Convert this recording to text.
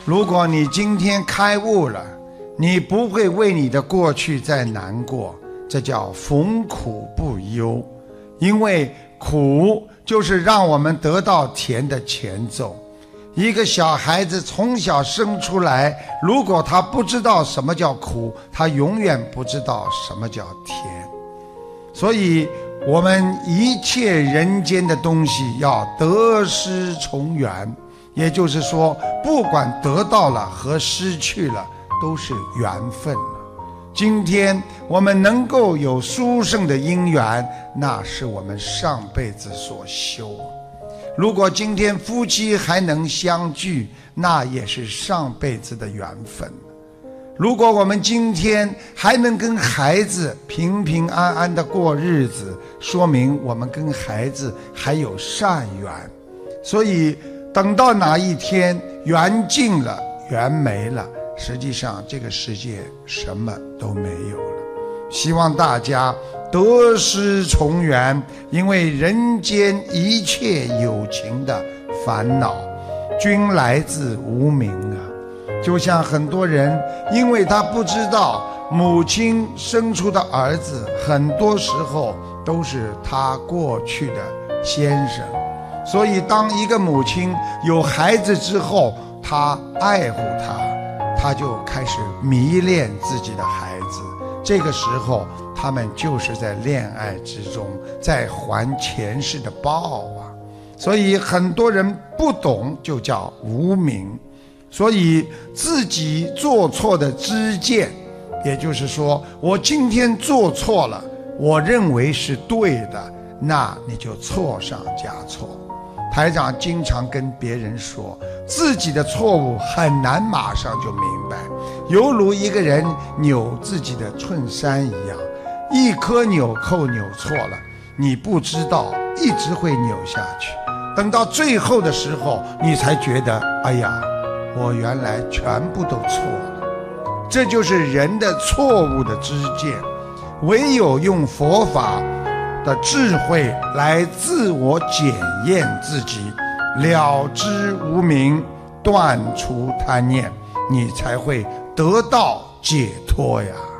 如果你今天开悟了，你不会为你的过去再难过，这叫逢苦不忧。因为苦就是让我们得到甜的前奏。一个小孩子从小生出来，如果他不知道什么叫苦，他永远不知道什么叫甜。所以我们一切人间的东西要得失从缘，也就是说，不管得到了和失去了，都是缘分了。今天我们能够有殊胜的因缘，那是我们上辈子所修。如果今天夫妻还能相聚，那也是上辈子的缘分。如果我们今天还能跟孩子平平安安的过日子，说明我们跟孩子还有善缘。所以等到哪一天缘尽了，缘没了，实际上这个世界什么都没有了。希望大家得失从缘，因为人间一切有情的烦恼均来自无明啊。就像很多人因为他不知道母亲生出的儿子很多时候都是他过去的先生，所以当一个母亲有孩子之后，他爱护他就开始迷恋自己的孩子。这个时候他们就是在恋爱之中，在还前世的报啊。所以很多人不懂，就叫无明。所以自己做错的知见，也就是说我今天做错了，我认为是对的，那你就错上加错。台长经常跟别人说，自己的错误很难马上就明白，犹如一个人扭自己的衬衫一样，一颗纽扣扭错了，你不知道一直会扭下去，等到最后的时候你才觉得，哎呀，我原来全部都错了。这就是人的错误的知见，唯有用佛法的智慧来自我检验自己，了知无明，断除贪念，你才会得到解脱呀。